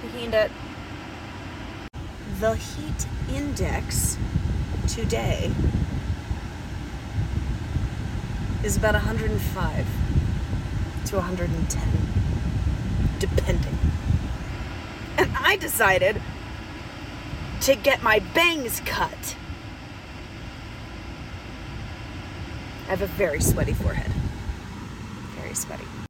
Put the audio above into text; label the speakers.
Speaker 1: that the heat index today is about 105 to 110, depending. And I decided to get my bangs cut. I have a very sweaty forehead. Very sweaty.